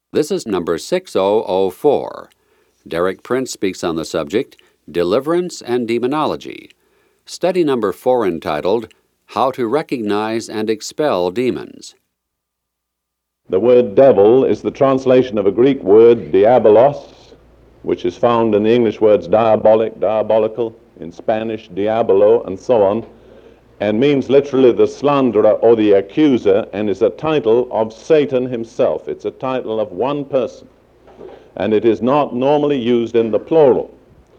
This is number 6004. Derek Prince speaks on the subject, Deliverance and Demonology. Study number 4 entitled, How to Recognize and Expel Demons. The word devil is the translation of a Greek word, diabolos, which is found in the English words diabolic, diabolical, in Spanish, diabolo, and so on, and means literally the slanderer or the accuser, and is a title of Satan himself. It's a title of one person, and it is not normally used in the plural.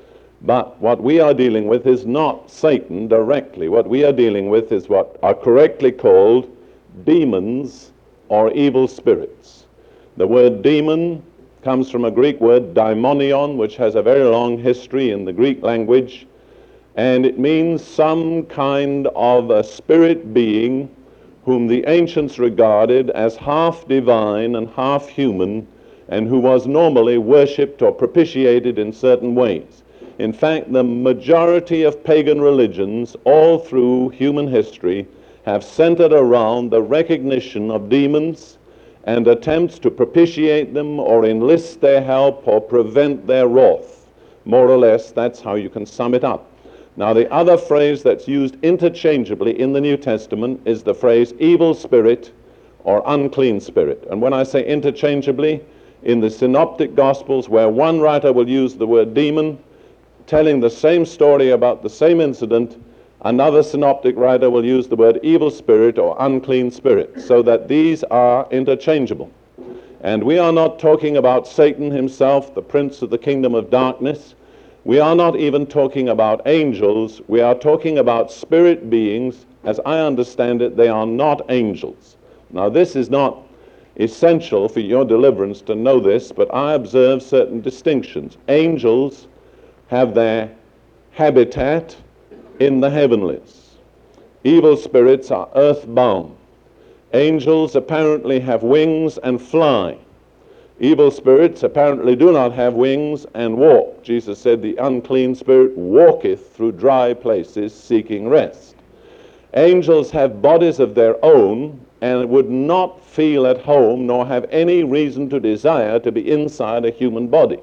But what we are dealing with is not Satan directly. What we are dealing with is what are correctly called demons or evil spirits. The word demon comes from a Greek word daimonion, which has a very long history in the Greek language, and it means some kind of a spirit being whom the ancients regarded as half divine and half human, and who was normally worshipped or propitiated in certain ways. In fact, the majority of pagan religions all through human history have centered around the recognition of demons and attempts to propitiate them or enlist their help or prevent their wrath. More or less, that's how you can sum it up. Now, the other phrase that's used interchangeably in the New Testament is the phrase evil spirit or unclean spirit. And when I say interchangeably, in the Synoptic Gospels, where one writer will use the word demon, telling the same story about the same incident, another synoptic writer will use the word evil spirit or unclean spirit, so that these are interchangeable. And we are not talking about Satan himself, the prince of the kingdom of darkness. We are not even talking about angels. We are talking about spirit beings. As I understand it, they are not angels. Now, this is not essential for your deliverance to know this, but I observe certain distinctions. Angels have their habitat in the heavenlies. Evil spirits are earthbound. Angels apparently have wings and fly. Evil spirits apparently do not have wings and walk. Jesus said, the unclean spirit walketh through dry places seeking rest. Angels have bodies of their own and would not feel at home nor have any reason to desire to be inside a human body.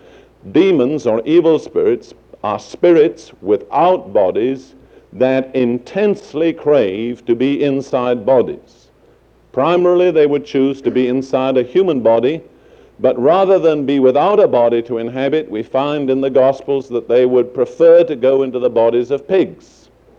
Demons or evil spirits are spirits without bodies that intensely crave to be inside bodies. Primarily, they would choose to be inside a human body, but rather than be without a body to inhabit, we find in the Gospels that they would prefer to go into the bodies of pigs.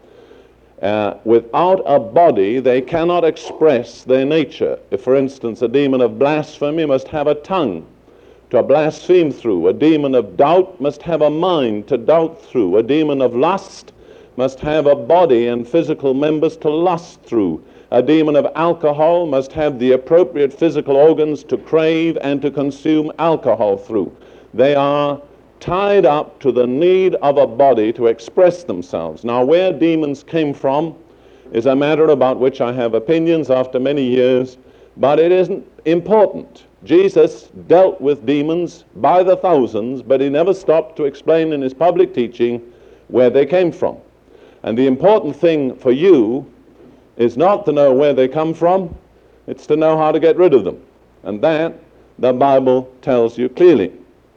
Without a body, they cannot express their nature. If, for instance, a demon of blasphemy must have a tongue to blaspheme through. A demon of doubt must have a mind to doubt through. A demon of lust must have a body and physical members to lust through. A demon of alcohol must have the appropriate physical organs to crave and to consume alcohol through. They are tied up to the need of a body to express themselves. Now, where demons came from is a matter about which I have opinions after many years, but it isn't important. Jesus dealt with demons by the thousands, but he never stopped to explain in his public teaching where they came from. And the important thing for you is not to know where they come from, it's to know how to get rid of them. And that the Bible tells you clearly.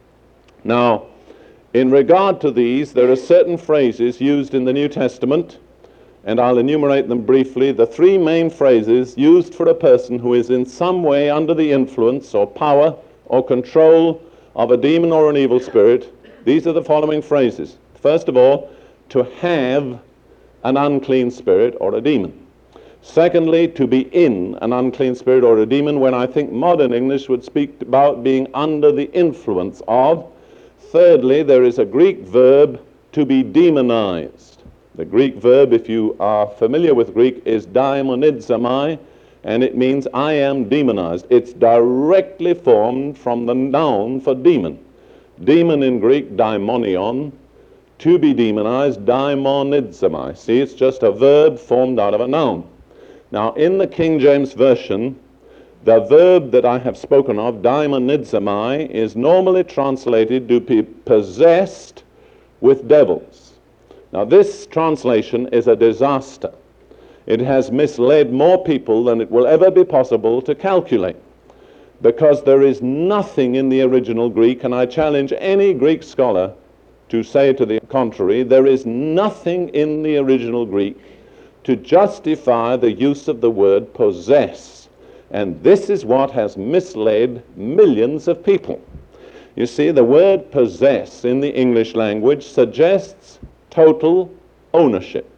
Now, in regard to these, there are certain phrases used in the New Testament, and I'll enumerate them briefly. The three main phrases used for a person who is in some way under the influence or power or control of a demon or an evil spirit, these are the following phrases. First of all, to have an unclean spirit or a demon. Secondly, to be in an unclean spirit or a demon, when I think modern English would speak about being under the influence of. Thirdly, there is a Greek verb, to be demonized. The Greek verb, if you are familiar with Greek, is daimonidzomai, and it means I am demonized. It's directly formed from the noun for demon. Demon in Greek, daimonion. To be demonized, daimonidzomai. See, it's just a verb formed out of a noun. Now, in the King James Version, the verb that I have spoken of, daimonidzomai, is normally translated to be possessed with devils. Now, this translation is a disaster. It has misled more people than it will ever be possible to calculate. because there is nothing in the original Greek, and I challenge any Greek scholar to say to the contrary, there is nothing in the original Greek to justify the use of the word possess. And this is what has misled millions of people. You see, the word possess in the English language suggests total ownership.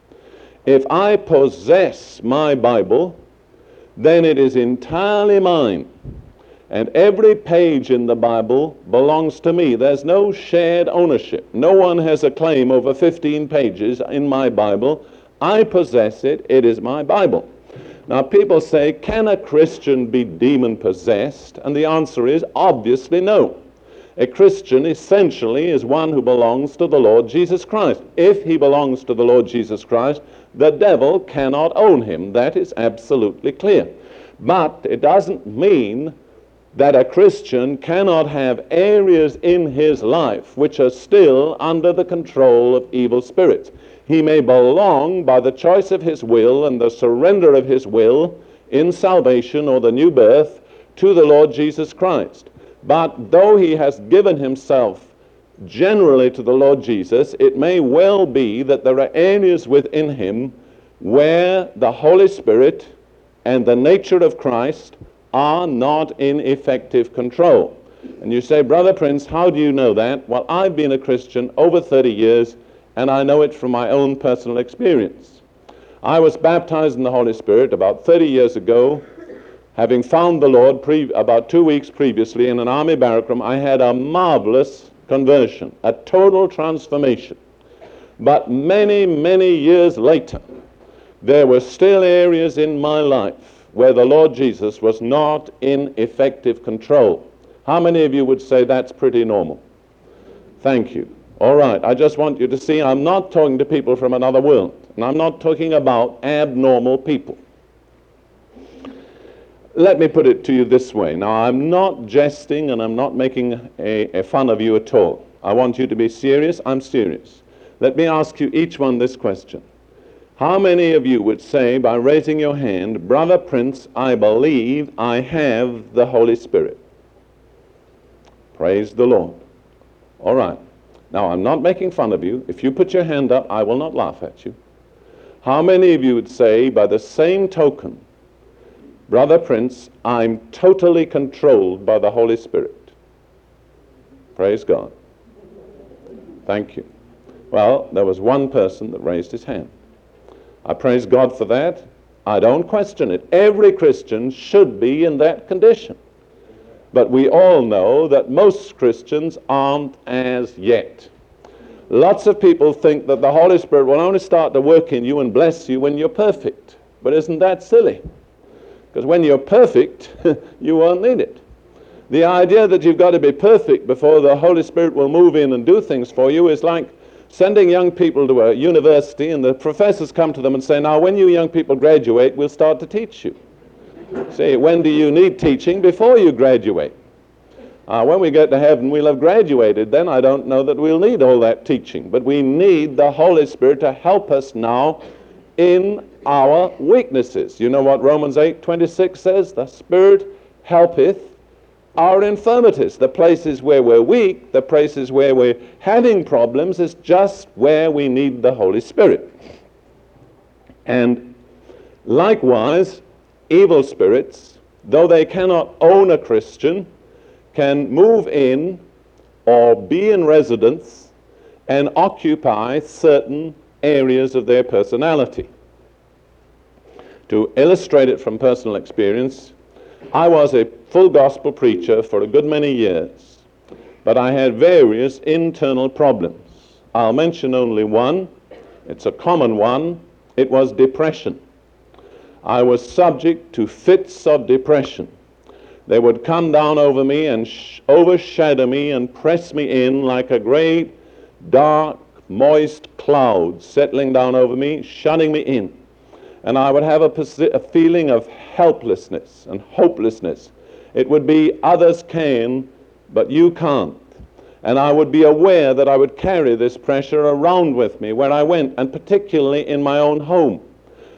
If I possess my Bible, then it is entirely mine. And every page in the Bible belongs to me. There's no shared ownership. No one has a claim over 15 pages in my Bible. I possess it. It is my Bible. Now, people say, can a Christian be demon-possessed? And the answer is obviously no. A Christian essentially is one who belongs to the Lord Jesus Christ. If he belongs to the Lord Jesus Christ, the devil cannot own him. That is absolutely clear. But it doesn't mean that a Christian cannot have areas in his life which are still under the control of evil spirits. He may belong by the choice of his will and the surrender of his will in salvation or the new birth to the Lord Jesus Christ. But though he has given himself generally to the Lord Jesus, it may well be that there are areas within him where the Holy Spirit and the nature of Christ are not in effective control. And you say, Brother Prince, how do you know that? Well, I've been a Christian over 30 years, and I know it from my own personal experience. I was baptized in the Holy Spirit about 30 years ago. Having found the Lord about 2 weeks previously in an army barrack room, I had a marvelous conversion, a total transformation. But many, many years later, there were still areas in my life where the Lord Jesus was not in effective control. How many of you would say that's pretty normal? Thank you. All right, I just want you to see I'm not talking to people from another world, and I'm not talking about abnormal people. Let me put it to you this way. Now, I'm not jesting and I'm not making a fun of you at all. I want you to be serious. I'm serious. Let me ask you each one this question. How many of you would say, by raising your hand, Brother Prince, I believe I have the Holy Spirit? Praise the Lord. All right. Now, I'm not making fun of you. If you put your hand up, I will not laugh at you. How many of you would say, by the same token, Brother Prince, I'm totally controlled by the Holy Spirit? Praise God. Thank you. Well, there was one person that raised his hand. I praise God for that. I don't question it. Every Christian should be in that condition. But we all know that most Christians aren't as yet. Lots of people think that the Holy Spirit will only start to work in you and bless you when you're perfect. But isn't that silly? Because when you're perfect, you won't need it. The idea that you've got to be perfect before the Holy Spirit will move in and do things for you is like sending young people to a university and the professors come to them and say, now when you young people graduate, we'll start to teach you. See, when do you need teaching? Before you graduate. When we get to heaven, we'll have graduated. Then I don't know that we'll need all that teaching. But we need the Holy Spirit to help us now in our weaknesses. You know what Romans 8:26 says? The Spirit helpeth our infirmities. The places where we're weak, the places where we're having problems is just where we need the Holy Spirit. And likewise, evil spirits, though they cannot own a Christian, can move in or be in residence and occupy certain areas of their personality. To illustrate it from personal experience, I was a full gospel preacher for a good many years, but I had various internal problems. I'll mention only one. It's a common one. It was depression. I was subject to fits of depression. They would come down over me and overshadow me and press me in like a great, dark, moist cloud settling down over me, shutting me in. And I would have a feeling of helplessness and hopelessness. It would be, others can, but you can't. And I would be aware that I would carry this pressure around with me where I went, and particularly in my own home.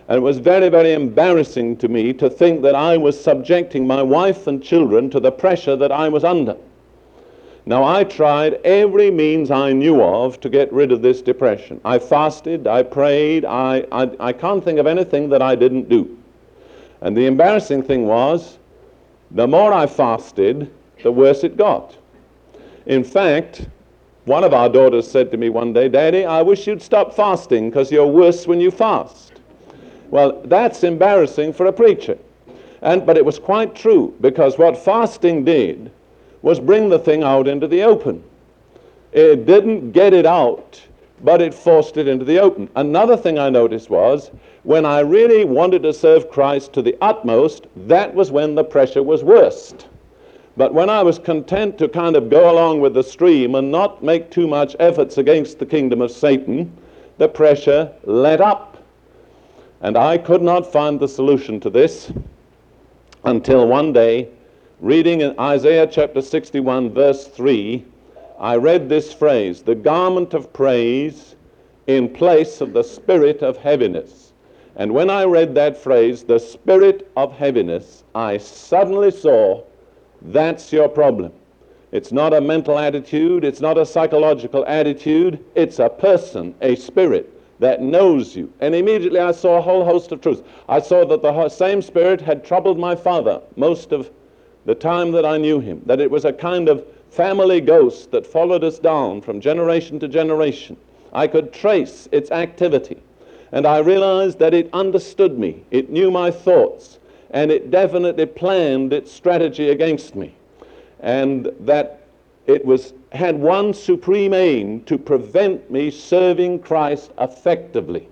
And it was very, very embarrassing to me to think that I was subjecting my wife and children to the pressure that I was under. Now, I tried every means I knew of to get rid of this depression. I fasted, I prayed, I can't think of anything that I didn't do. And the embarrassing thing was, the more I fasted, the worse it got. In fact, one of our daughters said to me one day, "Daddy, I wish you'd stop fasting because you're worse when you fast." Well, that's embarrassing for a preacher. But it was quite true, because what fasting did was bring the thing out into the open. It didn't get it out, but it forced it into the open. Another thing I noticed was, when I really wanted to serve Christ to the utmost, that was when the pressure was worst. But when I was content to kind of go along with the stream and not make too much efforts against the kingdom of Satan, the pressure let up. And I could not find the solution to this until one day, reading in Isaiah chapter 61, verse 3, I read this phrase, "the garment of praise in place of the spirit of heaviness." And when I read that phrase, "the spirit of heaviness," I suddenly saw, that's your problem. It's not a mental attitude, it's not a psychological attitude, it's a person, a spirit that knows you. And immediately I saw a whole host of truths. I saw that the same spirit had troubled my father most of the time that I knew him, that it was a kind of family ghost that followed us down from generation to generation. I could trace its activity, and I realized that it understood me, it knew my thoughts, and it definitely planned its strategy against me, and that it had one supreme aim: to prevent me serving Christ effectively.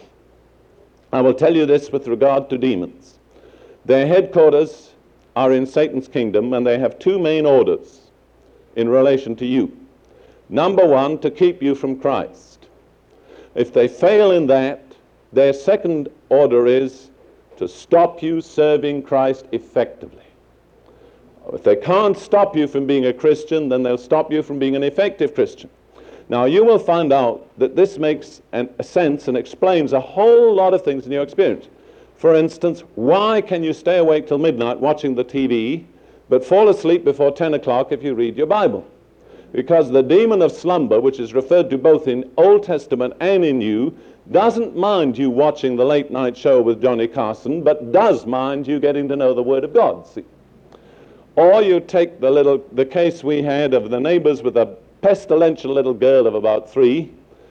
I will tell you this with regard to demons. Their headquarters are in Satan's kingdom, and they have two main orders in relation to you. Number one, to keep you from Christ. If they fail in that, their second order is to stop you serving Christ effectively. If they can't stop you from being a Christian, then they'll stop you from being an effective Christian. Now, you will find out that this makes a sense and explains a whole lot of things in your experience. For instance, why can you stay awake till midnight watching the TV, but fall asleep before 10 o'clock if you read your Bible? Because the demon of slumber, which is referred to both in Old Testament and in New, doesn't mind you watching the late night show with Johnny Carson, but does mind you getting to know the Word of God, see? Or you take the case we had of the neighbors with a pestilential little girl of about 3,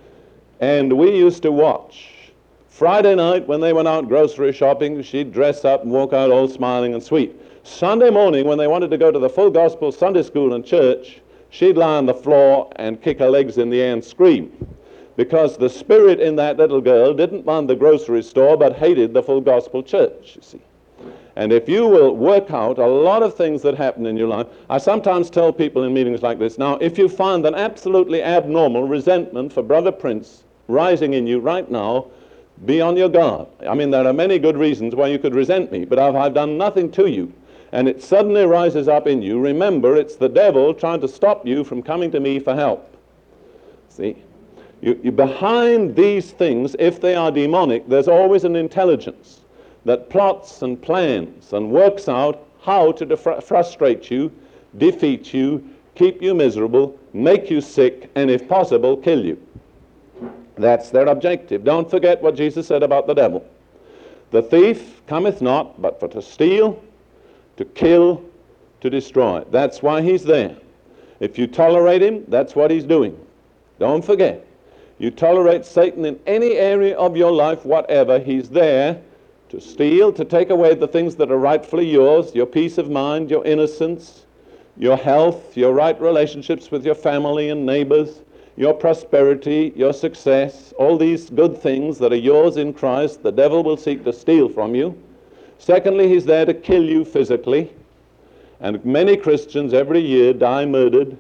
and we used to watch. Friday night when they went out grocery shopping, she'd dress up and walk out all smiling and sweet. Sunday morning when they wanted to go to the full gospel Sunday school and church, she'd lie on the floor and kick her legs in the air and scream, because the spirit in that little girl didn't mind the grocery store but hated the full gospel church, you see. And if you will work out a lot of things that happen in your life, I sometimes tell people in meetings like this, now, if you find an absolutely abnormal resentment for Brother Prince rising in you right now, be on your guard. I mean, there are many good reasons why you could resent me, but if I've done nothing to you, and it suddenly rises up in you, remember, it's the devil trying to stop you from coming to me for help. See? You behind these things, if they are demonic, there's always an intelligence that plots and plans and works out how to frustrate you, defeat you, keep you miserable, make you sick, and if possible, kill you. That's their objective. Don't forget what Jesus said about the devil. The thief cometh not, but for to steal, to kill, to destroy. That's why he's there. If you tolerate him, that's what he's doing. Don't forget. You tolerate Satan in any area of your life, whatever, he's there to steal, to take away the things that are rightfully yours, your peace of mind, your innocence, your health, your right relationships with your family and neighbors, your prosperity, your success, all these good things that are yours in Christ, the devil will seek to steal from you. Secondly, he's there to kill you physically. And many Christians every year die murdered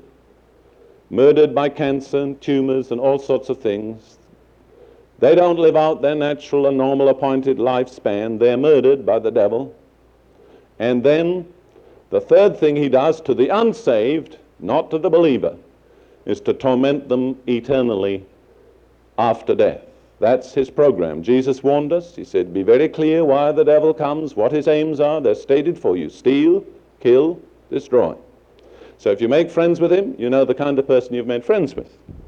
by cancer and tumors and all sorts of things. They don't live out their natural and normal appointed lifespan. They're murdered by the devil. And then the third thing he does to the unsaved, not to the believer, is to torment them eternally after death. That's his program. Jesus warned us. He said, be very clear why the devil comes, what his aims are. They're stated for you. Steal, kill, destroy. So if you make friends with him, you know the kind of person you've made friends with.